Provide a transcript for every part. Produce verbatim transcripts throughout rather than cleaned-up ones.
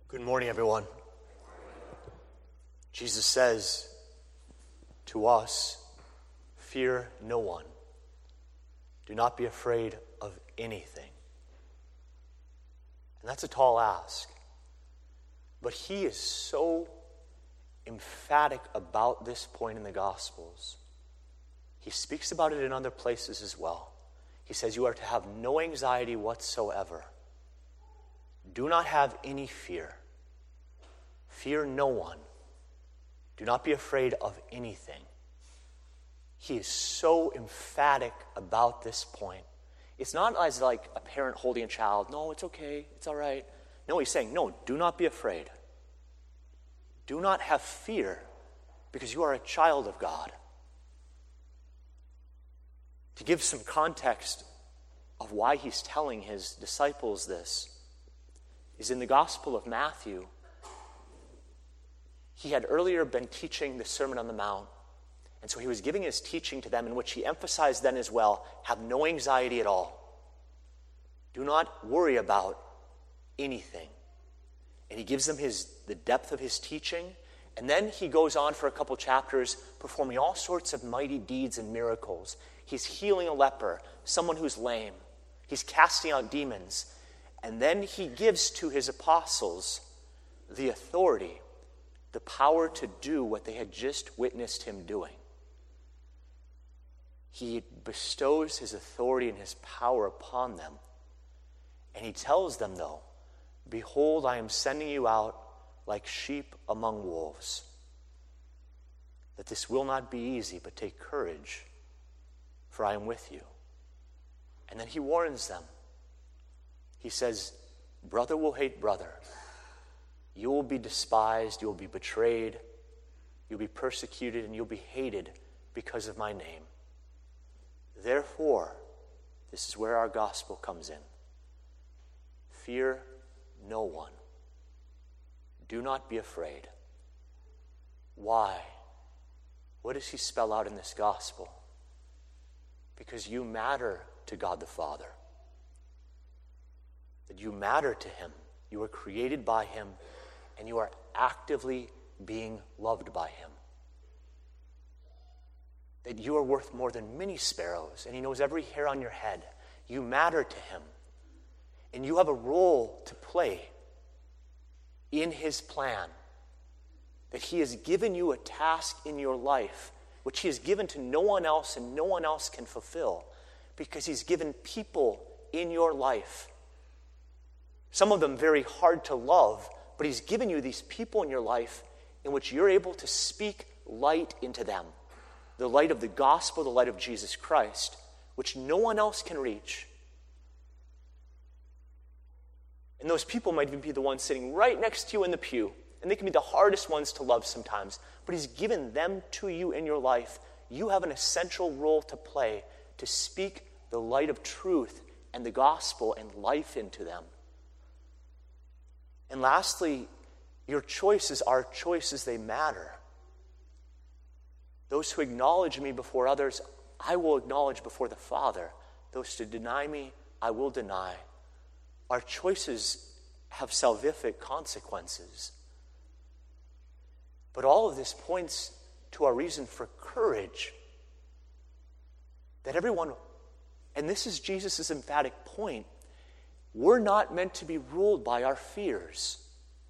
Good morning, everyone. Jesus says to us, fear no one. Do not be afraid of anything. And that's a tall ask. But he is so emphatic about this point in the Gospels. He speaks about it in other places as well. He says you are to have no anxiety whatsoever. Do not have any fear. Fear no one. Do not be afraid of anything. He is so emphatic about this point. It's not as like a parent holding a child. No, it's okay. It's all right. No, he's saying, no, do not be afraid. Do not have fear because you are a child of God. To give some context of why he's telling his disciples this is in the Gospel of Matthew. He had earlier been teaching the Sermon on the Mount, and so he was giving his teaching to them in which he emphasized then as well, have no anxiety at all. Do not worry about anything. And he gives them his the depth of his teaching, and then he goes on for a couple chapters performing all sorts of mighty deeds and miracles. He's healing a leper, someone who's lame. He's casting out demons. And then he gives to his apostles the authority, the power to do what they had just witnessed him doing. He bestows his authority and his power upon them. And he tells them, though, behold, I am sending you out like sheep among wolves. That this will not be easy, but take courage, for I am with you. And then he warns them. He says, brother will hate brother. You will be despised, you will be betrayed, you'll be persecuted, and you'll be hated because of my name. Therefore, this is where our gospel comes in. Fear no one. Do not be afraid. Why? What does he spell out in this gospel? Because you matter to God the Father. That you matter to him. You were created by him, and you are actively being loved by him. That you are worth more than many sparrows, and he knows every hair on your head. You matter to him, and you have a role to play in his plan. That he has given you a task in your life, which he has given to no one else, and no one else can fulfill, because he's given people in your life. Some of them very hard to love, but he's given you these people in your life in which you're able to speak light into them. The light of the gospel, the light of Jesus Christ, which no one else can reach. And those people might even be the ones sitting right next to you in the pew, and they can be the hardest ones to love sometimes, but he's given them to you in your life. You have an essential role to play to speak the light of truth and the gospel and life into them. And lastly, your choices are choices, they matter. Those who acknowledge me before others, I will acknowledge before the Father. Those who deny me, I will deny. Our choices have salvific consequences. But all of this points to our reason for courage. That everyone, and this is Jesus' emphatic point, we're not meant to be ruled by our fears.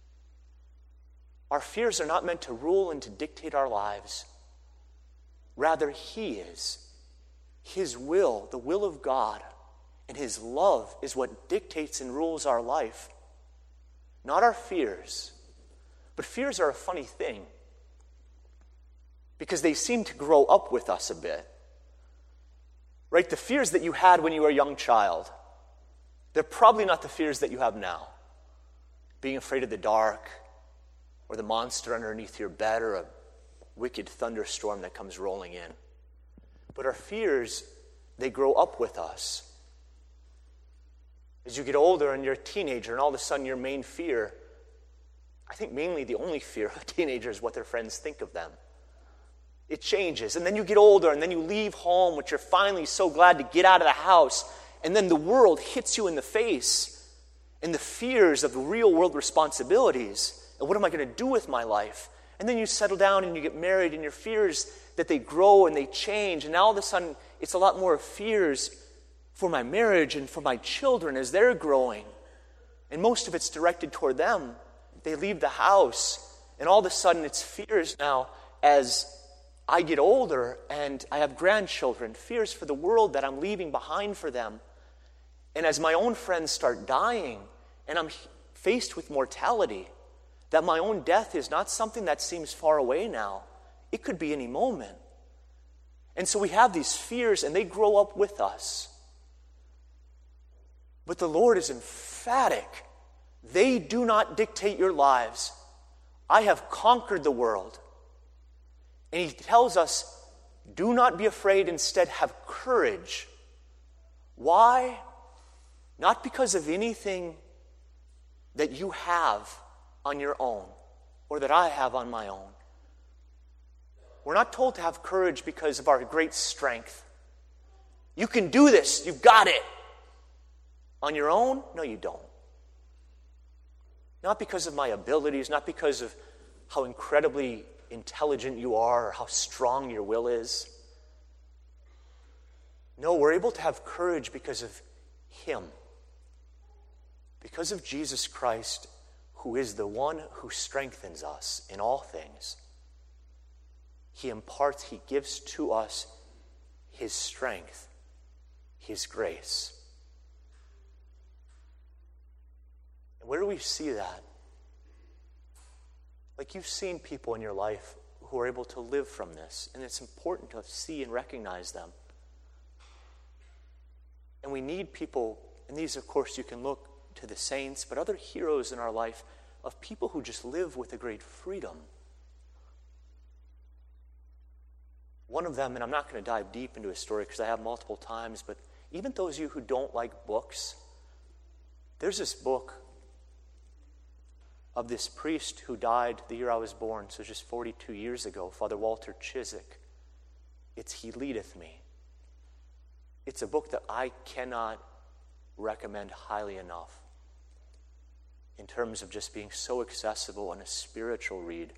Our fears are not meant to rule and to dictate our lives. Rather, he is. His will, the will of God, and his love is what dictates and rules our life. Not our fears. But fears are a funny thing, because they seem to grow up with us a bit. Right? The fears that you had when you were a young child, they're probably not the fears that you have now. Being afraid of the dark, or the monster underneath your bed, or a wicked thunderstorm that comes rolling in. But our fears, they grow up with us. As you get older and you're a teenager, and all of a sudden your main fear, I think mainly the only fear of a teenager is what their friends think of them. It changes. And then you get older, and then you leave home, which you're finally so glad to get out of the house, and then the world hits you in the face, and the fears of the real world responsibilities, and what am I going to do with my life? And then you settle down and you get married, and your fears that they grow and they change, and now all of a sudden it's a lot more fears for my marriage and for my children as they're growing. And most of it's directed toward them. They leave the house, and all of a sudden it's fears now as I get older and I have grandchildren, fears for the world that I'm leaving behind for them. And as my own friends start dying and I'm faced with mortality, that my own death is not something that seems far away now. It could be any moment. And so we have these fears, and they grow up with us. But the Lord is emphatic. They do not dictate your lives. I have conquered the world. And he tells us, do not be afraid, instead have courage. Why? Not because of anything that you have on your own, or that I have on my own. We're not told to have courage because of our great strength. You can do this. You've got it. On your own? No, you don't. Not because of my abilities, not because of how incredibly intelligent you are or how strong your will is. No, we're able to have courage because of Him. Because of Jesus Christ, who is the one who strengthens us in all things. He imparts, He gives to us His strength, His grace. And where do we see that? Like, you've seen people in your life who are able to live from this, and it's important to see and recognize them. And we need people, and these, of course, you can look to the saints, but other heroes in our life of people who just live with a great freedom. One of them, and I'm not going to dive deep into his story because I have multiple times, but even those of you who don't like books, there's this book of this priest who died the year I was born, so just forty-two years ago, Father Walter Chiswick. It's He Leadeth Me. It's a book that I cannot recommend highly enough in terms of just being so accessible and a spiritual read.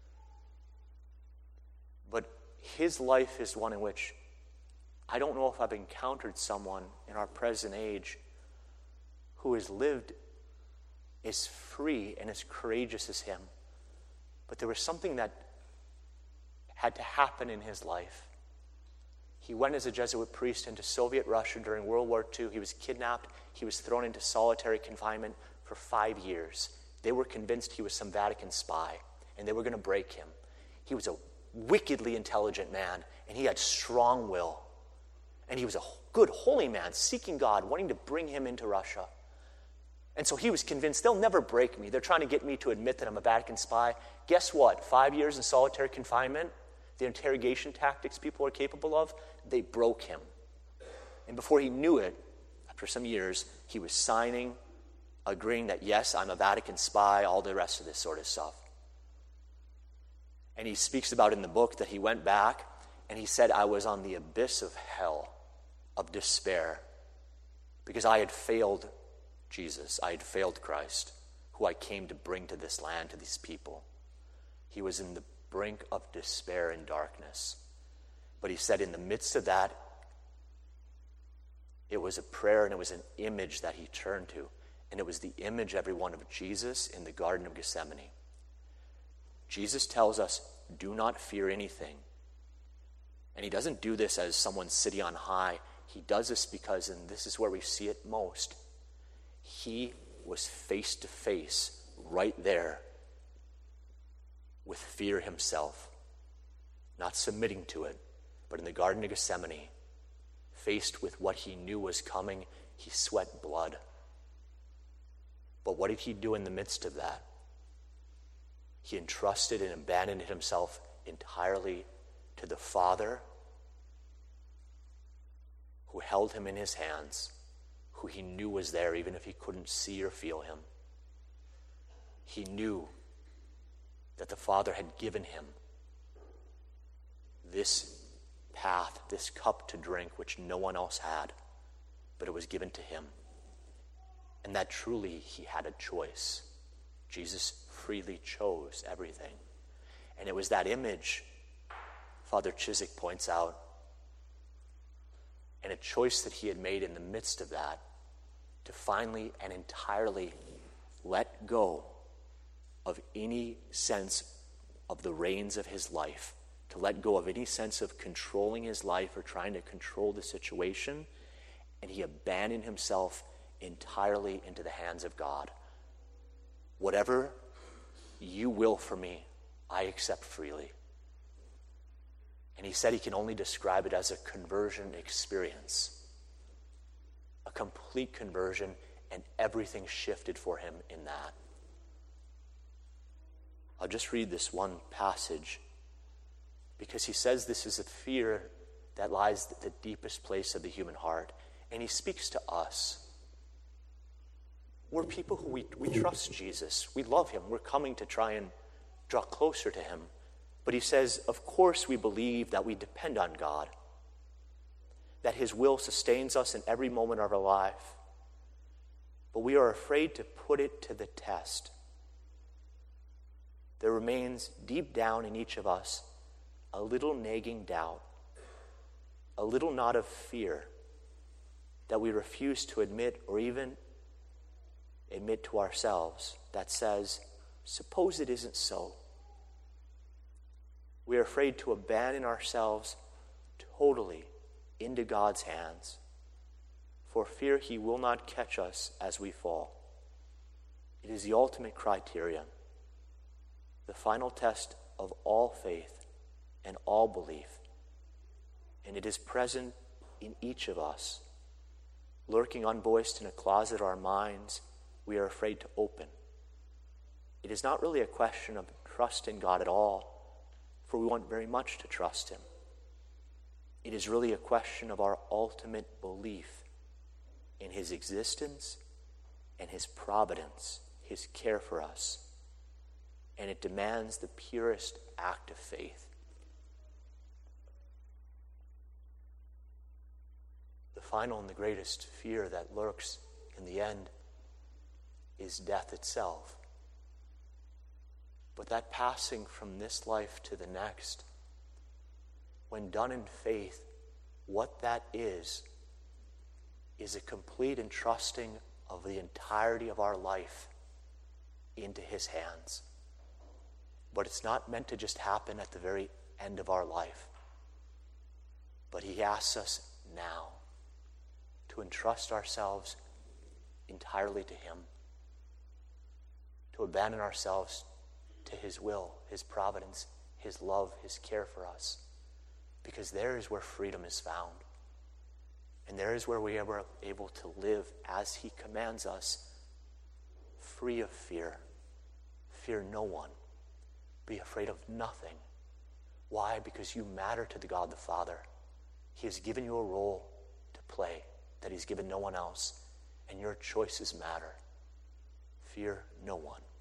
But his life is one in which I don't know if I've encountered someone in our present age who has lived as free and as courageous as him. But there was something that had to happen in his life. He went as a Jesuit priest into Soviet Russia during World War Two. He was kidnapped. He was thrown into solitary confinement for five years. They were convinced he was some Vatican spy, and they were going to break him. He was a wickedly intelligent man, and he had strong will. And he was a good, holy man, seeking God, wanting to bring him into Russia. And so he was convinced, they'll never break me. They're trying to get me to admit that I'm a Vatican spy. Guess what? Five years in solitary confinement, the interrogation tactics people are capable of, they broke him. And before he knew it, after some years, he was signing, agreeing that, yes, I'm a Vatican spy, all the rest of this sort of stuff. And he speaks about in the book that he went back and he said, I was on the abyss of hell, of despair, because I had failed Jesus. I had failed Christ, who I came to bring to this land, to these people. He was in the brink of despair and darkness. But he said in the midst of that, it was a prayer and it was an image that he turned to. And it was the image, everyone, of Jesus in the Garden of Gethsemane. Jesus tells us, do not fear anything. And he doesn't do this as someone sitting on high. He does this because, and this is where we see it most, he was face to face right there with fear himself, not submitting to it, but in the Garden of Gethsemane, faced with what he knew was coming, he sweat blood. But what did he do in the midst of that? He entrusted and abandoned himself entirely to the Father who held him in his hands, who he knew was there even if he couldn't see or feel him. He knew that the Father had given him this path, this cup to drink, which no one else had, but it was given to him. and that truly he had a choice. Jesus freely chose everything. And it was that image, Father Chiswick points out, and a choice that he had made in the midst of that to finally and entirely let go of any sense of the reins of his life, to let go of any sense of controlling his life or trying to control the situation, and he abandoned himself entirely into the hands of God. Whatever you will for me, I accept freely. And he said he can only describe it as a conversion experience, a complete conversion, and everything shifted for him in that. I'll just read this one passage because he says this is a fear that lies at the deepest place of the human heart. And he speaks to us. We're people who we, we trust Jesus. We love him. We're coming to try and draw closer to him. But he says, of course we believe that we depend on God, that his will sustains us in every moment of our life. But we are afraid to put it to the test. There remains deep down in each of us a little nagging doubt, a little knot of fear that we refuse to admit or even admit to ourselves that says, suppose it isn't so. We are afraid to abandon ourselves totally into God's hands for fear he will not catch us as we fall. It is the ultimate criterion, the final test of all faith and all belief. And it is present in each of us, lurking unvoiced in a closet of our minds we are afraid to open. It is not really a question of trust in God at all, for we want very much to trust him. It is really a question of our ultimate belief in his existence and his providence, his care for us. And it demands the purest act of faith. The final and the greatest fear that lurks in the end is death itself. But that passing from this life to the next, when done in faith, what that is, is a complete entrusting of the entirety of our life into his hands. But it's not meant to just happen at the very end of our life. But he asks us now to entrust ourselves entirely to him, to abandon ourselves to his will, his providence, his love, his care for us. Because there is where freedom is found. And there is where we are able to live as he commands us, free of fear. Fear no one. Be afraid of nothing. Why? Because you matter to the God the Father. He has given you a role to play that he's given no one else. And your choices matter. Fear no one.